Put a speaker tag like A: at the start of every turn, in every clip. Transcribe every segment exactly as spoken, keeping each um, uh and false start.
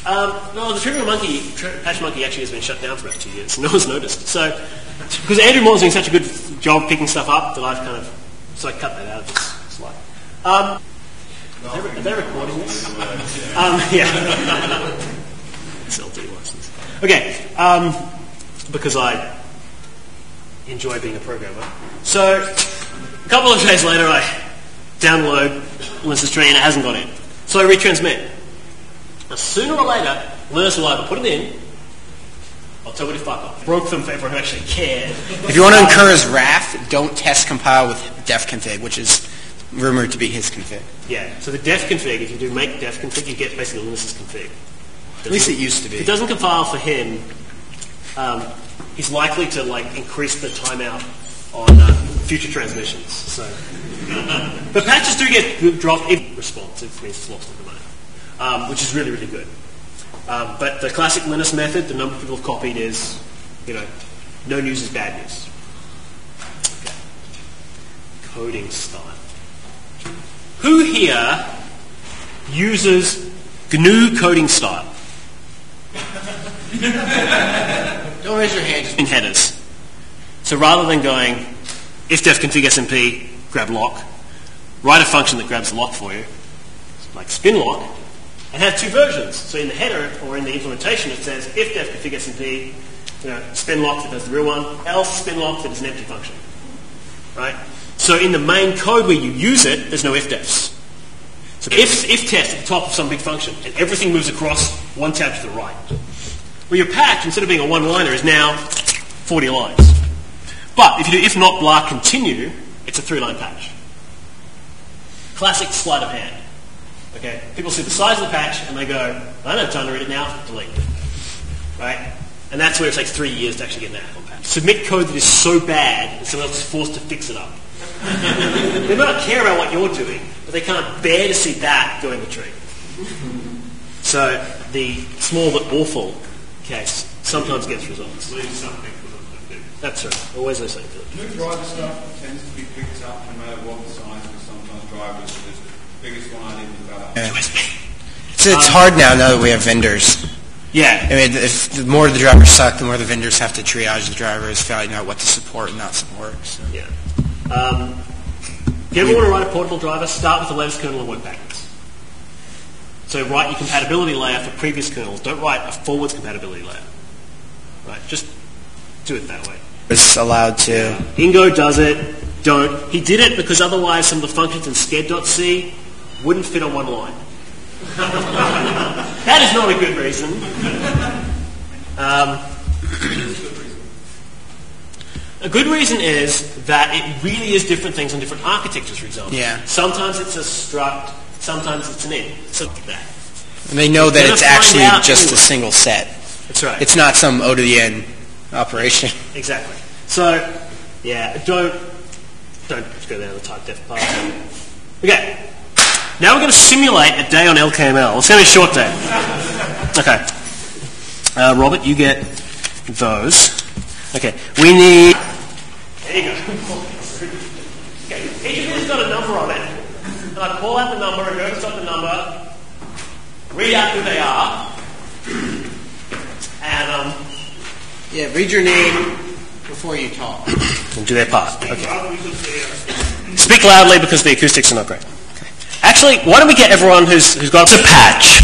A: Um, well, the Trivial Monkey, Tri- Patch Monkey actually has been shut down for about two years. No one's noticed. So, because Andrew Moore's doing such a good job picking stuff up that I've kind of, so I cut that out of this slide. Um, are, they, are they recording this? um, yeah. S L D license. Okay, um, because I enjoy being a programmer. So, a couple of days later, I download Linus's tree and it hasn't got in. So I retransmit. Now, sooner or later, Linus will either put it in, I'll tell you to fuck off. Broke them for everyone who actually cared.
B: If you want to incur his wrath, don't test compile with def config, which is rumored to be his config.
A: Yeah, so the def config, if you do make def config, you get basically Linus's config.
B: At least it used to be.
A: If it doesn't compile for him, um, he's likely to like increase the timeout on uh, future transmissions. So, but patches do get dropped if responsive, means it's lost at the moment, um, which is really, really good. Um, but the classic Linus method, the number of people have copied is, you know, no news is bad news. Okay. Coding style. Who here uses G N U coding style?
B: Don't raise your hand.
A: In headers. So rather than going if def config smp grab lock, write a function that grabs the lock for you, like spin lock, and have two versions. So in the header or in the implementation, it says if def config smp, you know, spin lock that does the real one, else spin lock that is an empty function. Right? So in the main code where you use it, there's no if defs. So if if test at the top of some big function, and everything moves across one tab to the right. Well, your patch, instead of being a one-liner, is now forty lines. But if you do if not blah continue, it's a three-line patch. Classic sleight of hand. Okay, people see the size of the patch and they go, I don't have time to read it now, delete. Right? And that's where it takes three years to actually get an Apple patch. Submit code that is so bad that someone else is forced to fix it up. They might not care about what you're doing, but they can't bear to see that go in the tree. So the small but awful case sometimes gets results.
C: Leave something for them to do.
A: That's right. Always leave something for them to do.
C: New driver stuff tends to be picked up no matter what the size, because sometimes drivers are just the biggest one I need to develop.
B: Yeah. So it's um, hard now, now that we have vendors.
A: Yeah.
B: I mean, if the more the drivers suck, the more the vendors have to triage the drivers, figuring out what to support and not support. So.
A: Yeah. Um, if you ever want to write a portable driver, start with the latest kernel and work backwards. So write your compatibility layer for previous kernels. Don't write a forwards compatibility layer. Right? Just do it that way.
B: It's allowed to.
A: Yeah. Ingo does it. Don't. He did it because otherwise some of the functions in sched.c wouldn't fit on one line. That is not a good reason. Um, a good reason is that it really is different things on different architectures, for example.
B: Yeah.
A: Sometimes it's a struct, sometimes it's an int. So like that.
B: And they know
A: You're
B: that it's actually just
A: anyway.
B: a single set.
A: That's right.
B: It's not some O to the N operation.
A: Exactly. So, yeah, don't don't go down the type def path. Okay. Now we're going to simulate a day on L K M L. It's going to be a short day. Okay. Uh, Robert, you get those. Okay. We need... There you go. Okay. Each of these has got a number on it. And I call out the number, and whoever's got the number, read out who they are. And, um...
B: Yeah, read your name before you talk.
A: And do their part. Okay. Speak loudly because the acoustics are not great. Actually, why don't we get everyone who's who's got a patch?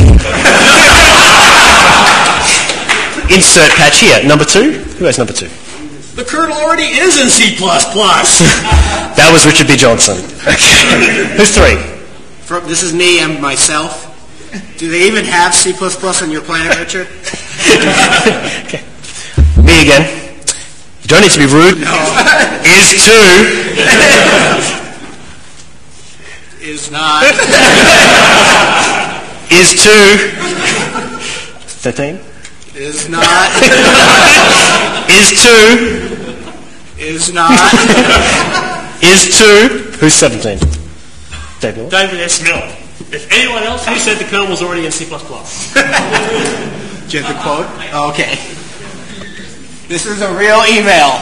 A: Insert patch here. Number two? Who has number two?
D: The kernel already is in C plus plus.
A: That was Richard B. Johnson. Okay. Who's three?
B: From, this is me and myself. Do they even have C plus plus on your planet, Richard?
A: Okay. Me again. You don't need to be rude.
B: No.
A: Is two.
B: Is not.
A: Is two. Thirteen.
B: Is not.
A: Is two.
B: Is not.
A: Is two. Who's seventeen? Dave Miller.
D: David S. Miller.
A: If anyone else who said the kernel was already in C plus plus.
B: Do you have the quote? Oh, okay. This is a real email.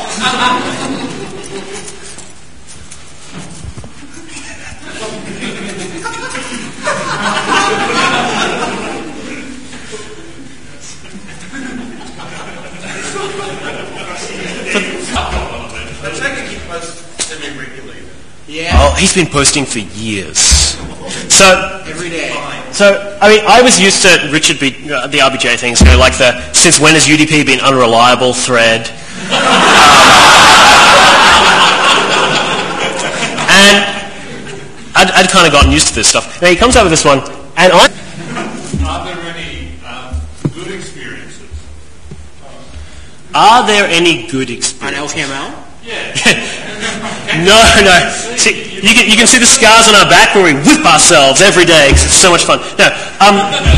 A: he's been posting for years. So
B: Every day.
A: So, I mean, I was used to Richard B, uh, the R B J things, you know, like the since when has U D P been unreliable thread. and I'd, I'd kind of gotten used to this stuff. Now he comes out with this one, and I...
C: Are there any um, good experiences?
A: Are there any good
B: On
A: experiences?
B: L T M L?
A: No, no. See, you can you can see the scars on our back where we whip ourselves every day because it's so much fun. No, um,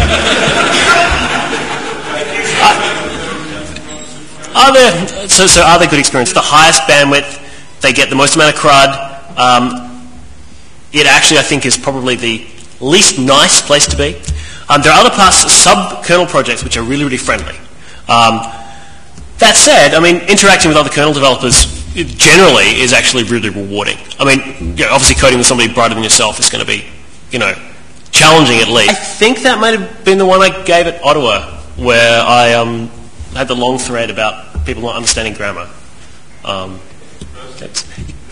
A: are, are there so so are there good experiences? The highest bandwidth, they get the most amount of crud. Um, it actually, I think, is probably the least nice place to be. Um, there are other parts, sub-kernel projects, which are really really friendly. Um, that said, I mean, interacting with other kernel developers it generally is actually really rewarding. I mean, you know, obviously coding with somebody brighter than yourself is going to be, you know, challenging at least. I think that might have been the one I gave at Ottawa, where I um, had the long thread about people not understanding grammar. Um, that's,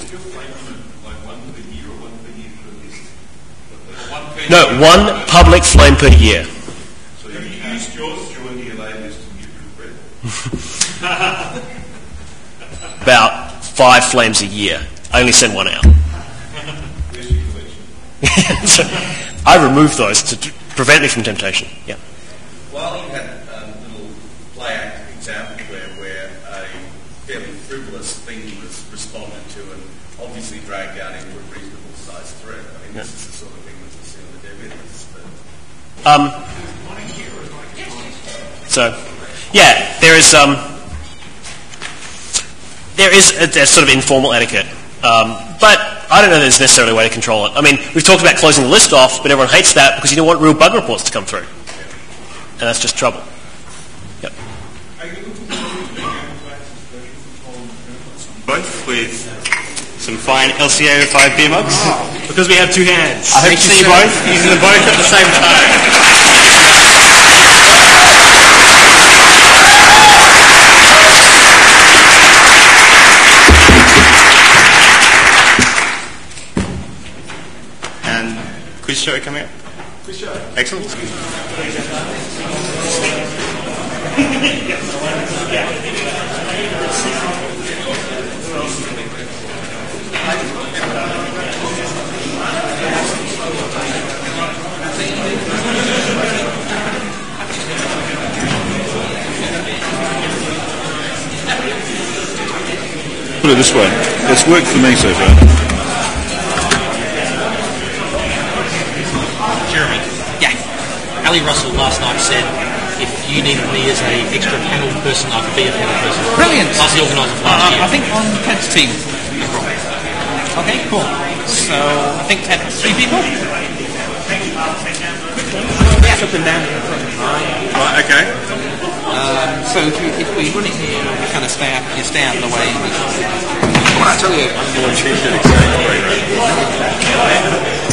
A: no, one public flame per year.
C: So you used yours during the latest YouTube bread?
A: About five flames a year. I only send one out. So I removed those to t- prevent me from temptation. Yeah.
E: Well, you had a little play act example there where a fairly frivolous thing was responded to and obviously dragged down into a reasonable sized thread. I mean, this is the sort of thing that you see on the dev edits.
A: Um, so, yeah, there is um, there is a, a sort of informal etiquette, um, but I don't know that there's necessarily a way to control it. I mean, we've talked about closing the list off, but everyone hates that because you don't want real bug reports to come through, and that's just trouble. Yep.
F: Both with some fine L C A five beer mugs.
A: Oh, because we have two hands.
F: I hope to see you both using them both at the same time. And quiz show coming up. Quiz show. Excellent.
G: Put it this way, it's worked for me so far.
H: Jeremy. Yeah. Ali Russell last night said if you needed me as an extra panel person, I could be a panel person.
I: Brilliant.
H: I was the organiser for last
I: Uh,
H: year.
I: I think on Ted's team. Okay, cool. So I think Ted, three people? Yeah, up and down.
F: Right, okay.
I: Um, so if, you, if we run it here, we kind of stay out, you stay out of the way. What I tell you,
F: I'm going to change that exact way, right?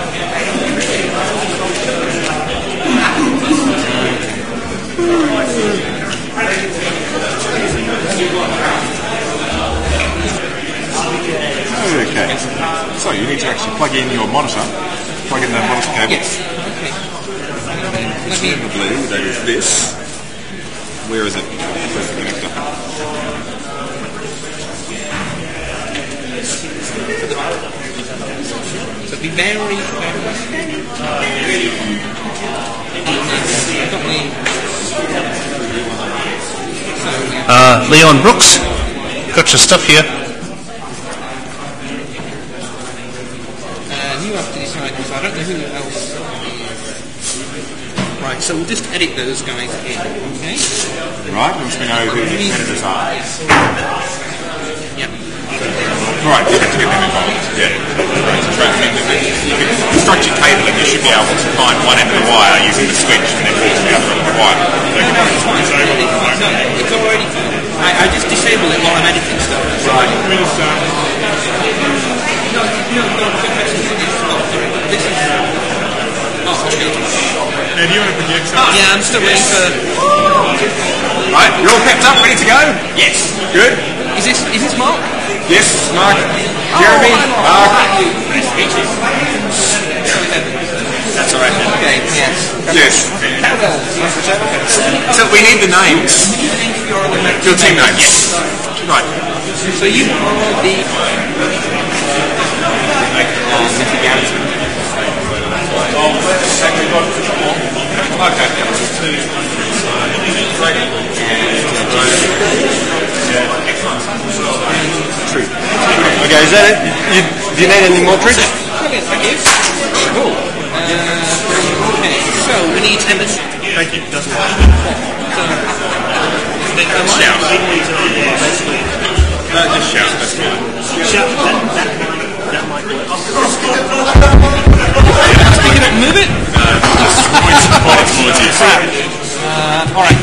F: Okay. So you need to actually plug in your monitor, plug in the monitor cable.
I: Yes. Okay. Let me.
F: Presumably that is this. Where is it? Where's the connector?
I: So be very, very.
D: Uh, Leon Brooks, got your stuff here.
I: And you have to decide, because I don't know who else. Right, so we'll just edit those guys in, okay?
F: Right, once we know who the editors are.
I: Yep.
F: Right, you have to get them involved. Yeah. Right, so try to think that you can structure cabling, you should be able to find one end of the wire using the switch and then walk to the other end of the wire.
I: No, it's already. I, I just disable it while I'm editing stuff.
F: Right.
I: No, no, no. This is. Oh, okay.
C: Now, do you want to project
I: Oh, yeah, I'm still waiting for.
F: Right, you're all pepped up, ready to go?
I: Yes.
F: Good?
I: Is this is this Mark?
F: Yes, Mark. Jeremy.
I: Oh,
F: Mark.
I: thank you.
A: Nice to meet you. That's all right.
I: Okay, yes.
F: Yes.
B: So we need the names.
F: Your team names.
A: Yes.
F: Right.
I: So you are the... Uh, Mister Garrison.
A: Okay, is that it? You, do you need any more tricks?
I: Brilliant, thank you. Cool. Uh, okay, so we need Emmett.
A: Thank you. Doesn't work.
F: Shout. No, just shout. That's fine.
A: Shout. That, that, that might work.
I: Speaking of move it. Uh, all right.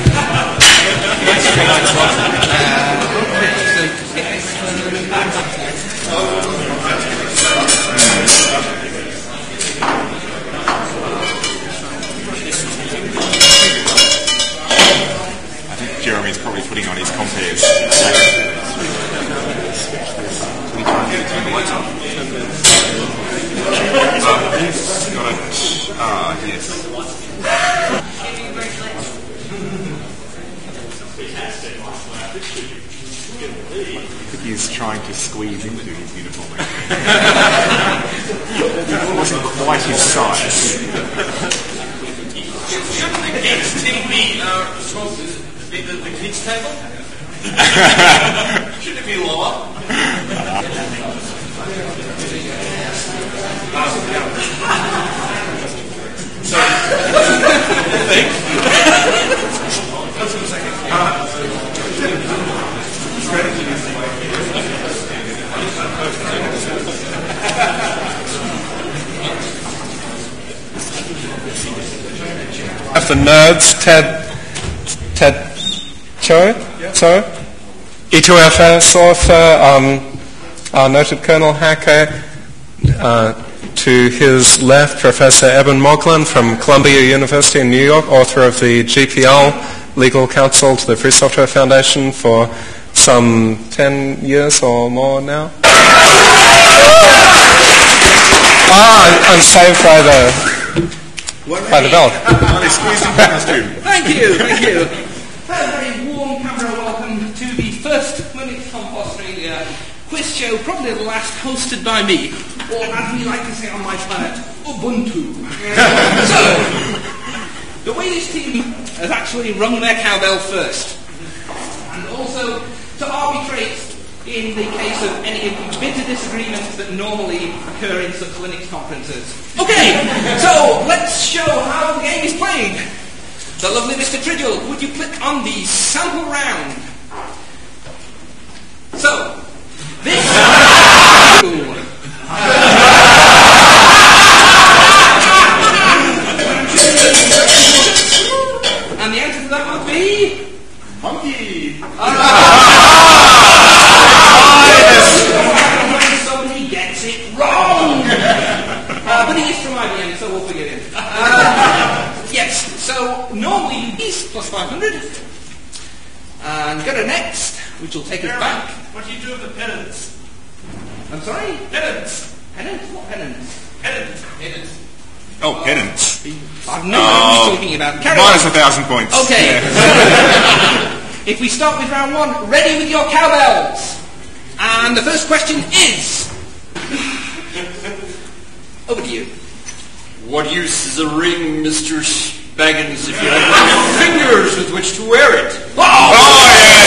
F: Jeremy's probably putting on his compares. Got it. Ah, yes. I think he's trying to squeeze into his uniform. It wasn't quite his size.
E: Shouldn't the kids' team be uh, supposed to be the, the kids' table? Shouldn't it be lower? So, I think.
J: Of the nerds, Ted, Ted Cho, Cho, E two F S author, um, our noted Colonel Hacker, uh, to his left, Professor Eben Moglen from Columbia University in New York, author of the G P L, legal counsel to the Free Software Foundation for some ten years or more now. Ah, I'm saved by the by the bell.
I: Thank you, thank you. A very warm camera welcome to the first Linux Conf Australia quiz show, probably the last hosted by me, or as we like to say on my planet, Ubuntu. So, the way this team has actually rung their cowbell first, and also to arbitrate in the case of any of the bitter disagreements that normally occur in such Linux conferences. Okay, so let's show how the game is played. The lovely Mister Trigil, would you click on the sample round? So, this... And the answer to that would be... Monkey! Somebody gets it wrong! Uh, but he is from I B M, so we'll forgive him. Uh, yes, so normally you use plus five hundred. And go to next, which will take us back.
A: What do you do with the penance?
I: I'm sorry?
A: Penance.
I: Penance? What penance?
A: Penance. Penance.
F: Oh, penance.
I: I've no idea what you're talking about. Carry
F: Minus
I: on.
F: a thousand points.
I: Okay.
F: Yeah.
I: If we start with round one, ready with your cowbells. And the first question is... Over to you.
E: What use is a ring, Mister Baggins, if you have fingers with which to wear it?
I: Oh!
F: Oh,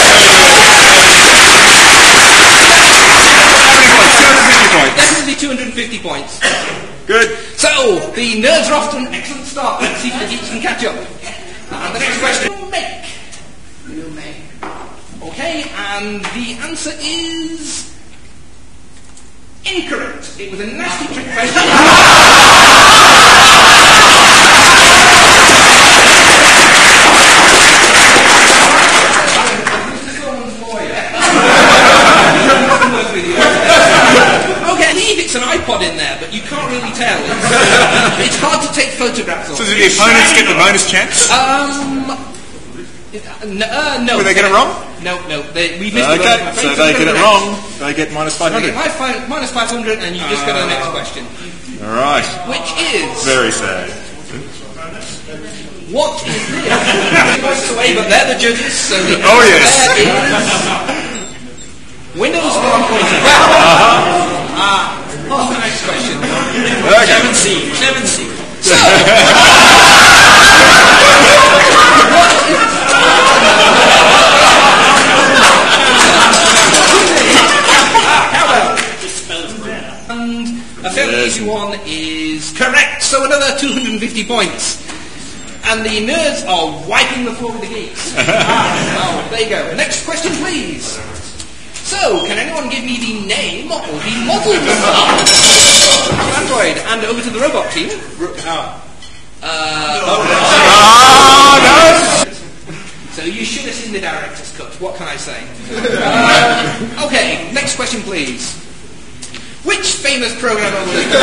F: yeah.
I: Definitely two hundred fifty points.
F: Good.
I: So, the nerds are off to an excellent start. Let's see if the geeks can catch up. And the next question. Make. You make. Okay, and the answer is... incorrect. It was a nasty trick question. Okay, I believe it's an iPod in there, but you can't really tell. It's, it's hard to take photographs of.
F: So do the opponents get the bonus chance?
I: Um, no, uh, no.
F: Will they get it wrong?
I: No, no. They, we missed it.
F: Okay, so they get it wrong. They get minus five
I: They
F: hundred.
I: get five, minus five hundred, and you just go to the next question,
F: All right.
I: which is
F: Very sad.
I: what is this? Points away, but they're the judges, so the
F: Oh,
I: answer
F: yes.
I: there is Windows one point oh. Uh-huh. Ah, what's the next question?
H: Seven C. Seven C.
I: So, and a fairly easy one is correct, so another two hundred fifty points. And the nerds are wiping the floor with the geeks. Ah, oh, there you go. Next question, please. So, can anyone give me the name or the model number? Android, and over to the robot team. Uh, oh, no. So you should have seen the director's cut. What can I say? Uh, okay, next question, please. Which famous programmer was it?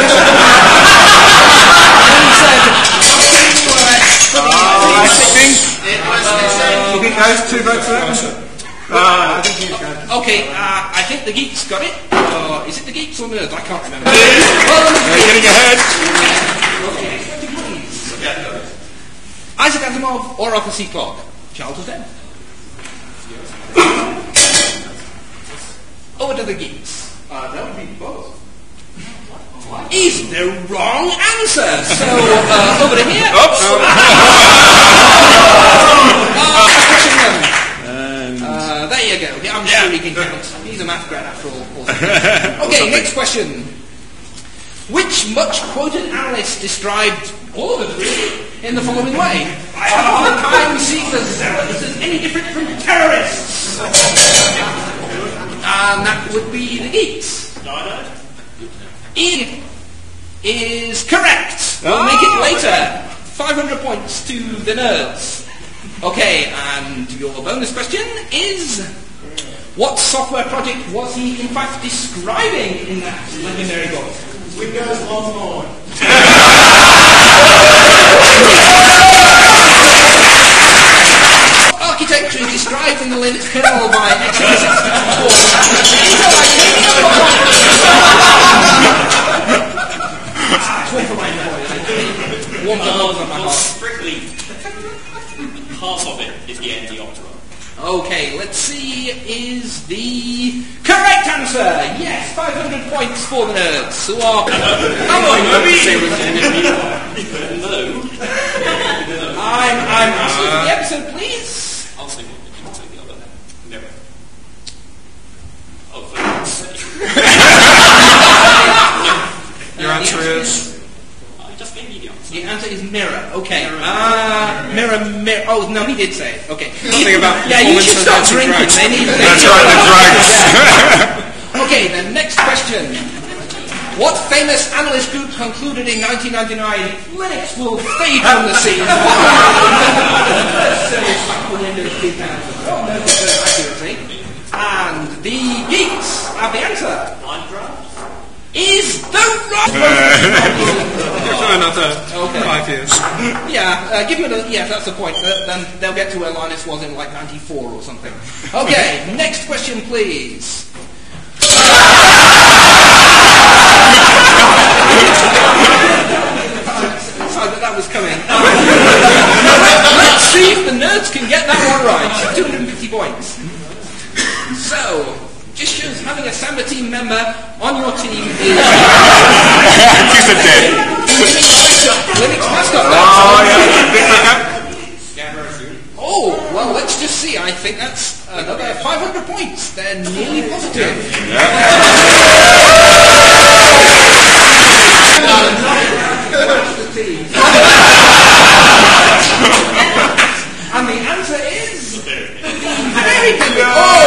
F: I think you think those two votes for that one? Uh,
I: okay, uh, I think the geeks got it. Or is it the geeks or nerds? I can't remember.
F: They're getting ahead.
I: Isaac Asimov or Arthur C. Clarke? Charles was then. Over to the geeks.
C: Uh, that would be both.
I: Is the wrong answer. So, uh, over to here.
F: Oops.
I: Uh, uh, there you go. I'm sure he can count. He's a math grad after all. Okay, next question. Which much quoted analyst described all of it really in the following way? I have a hard time seeing the zealots as any different from terrorists. And that would be the geeks. E is correct. We'll make it later. five hundred points to the nerds. Okay, and your bonus question is, what software project was he in fact describing in that legendary book?
C: Windows Longhorn.
I: Architecture is described in the Linux kernel by x eighty-six One for more than my heart.
A: Strictly, half of it is the anti-opera.
I: Okay, let's see, is the correct answer. Yes, five hundred points for the nerds who are... Come on,
A: No.
I: I'm, I'm asking for the episode, please.
A: I'll say one, but you can say the other. Never. Oh, for God's sake.
B: Your answer is?
A: I just gave you the answer.
I: The answer is mirror. Okay. Uh, mirror, mirror. Oh, no, he did say it. Okay.
B: Something about
I: yeah, you should stop
B: performance
I: drinking.
B: drugs.
I: They need
F: That's right, the drugs.
I: Okay, the next question. What famous analyst group concluded in nineteen ninety-nine, Linux will fade from the scene? And the geeks have the answer. Is the right
B: For another
I: Okay.
B: five years.
I: Yeah, uh, give them a... Yeah, that's the point. Uh, then they'll get to where Linus was in like ninety-four or something. Okay, next question, please. Sorry, but that was coming. Let's see if the nerds can get that one right. two hundred fifty points. So, just shows having a Samba team member on your team is...
F: Kiss of death.
I: Linux mascot.
F: Oh, yeah. Big pickup.
I: Oh, well, let's just see. I think that's another five hundred points. They're nearly positive. And the answer is... Very good. Oh,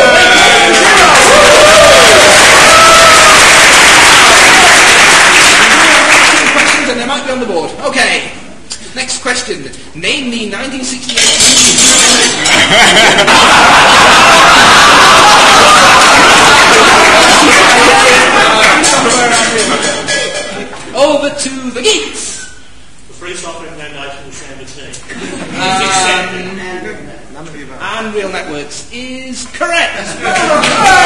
I: questions and they might be on the board. Okay. Next question. Name the nineteen sixty-eight... Over to the geeks.
A: The Free Software Foundation and Samba team.
I: Um, and real networks is correct.